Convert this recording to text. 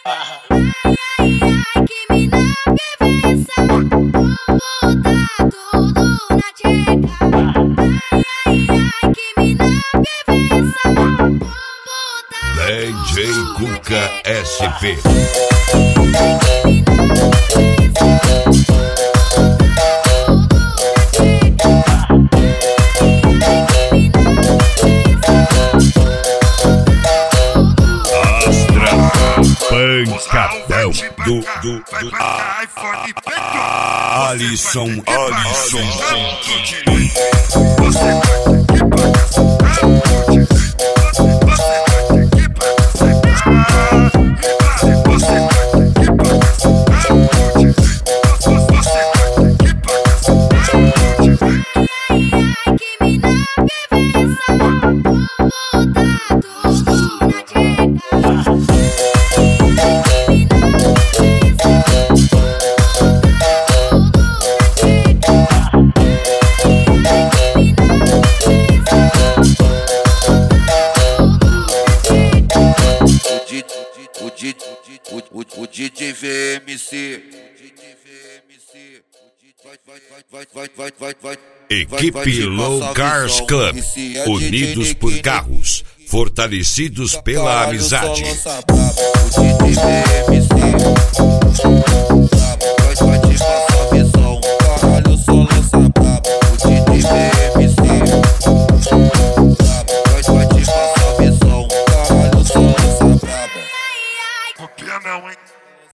Que mina perfeição, vou botar tudo na tcheca. Que mina perfeição, vou botar DJ Cuca SP. Pancadão do Alisson. O DJ VMC. Equipe Low Cars Club, unidos por carros, fortalecidos pela amizade. O DJ VMC.